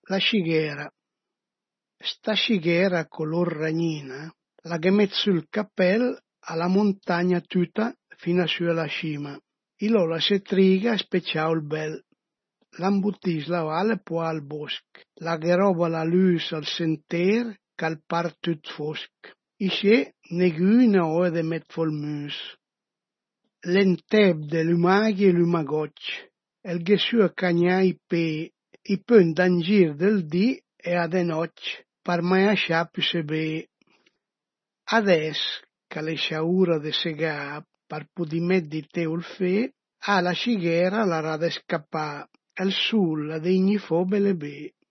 La scighera. Sta scighera color ragnina, la che met sul cappell alla montagna tutta fino a su alla cima. Ilo la se triga speciao il bel. L'ambuttis la valle po al bosc. La che roba la lus al senter cal par tut fosc. Isce neguna oe de met folmus. L'enteb de l'umaghi e l'umagotg. El che sua cagnai pe i pön dan gir del dì e a de noc, par mai ascià più se be. Ades, che l'è sciaura de segà, par pudimet di teul fe, a la scighera la rade scappà, el sul la degni fo bele be.